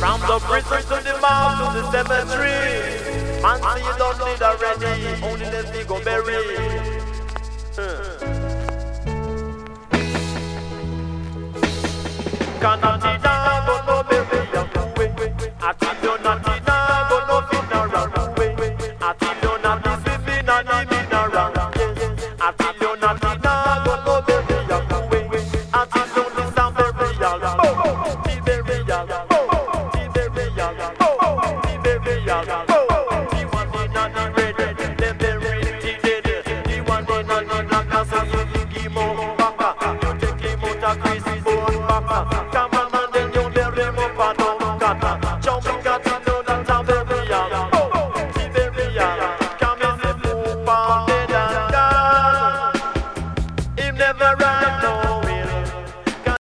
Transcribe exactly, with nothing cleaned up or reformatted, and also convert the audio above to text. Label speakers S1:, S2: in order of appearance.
S1: From the prison to the mouth to the cemetery. Man say you don't need a ready, only let me go bury. Canati da go no bury ya way. Ati do nati da go no funeral way. Ati do nati sifi na ni mineral. Ati do nati da go no bury ya way. Ati do ni sound bury ya. Ti bury ya. Ti bury ya. Ti bury ya. Ti one in a the red, the bury ti dead. Ti one in a the black, so you give him baka. You take him out a crazy bone baka.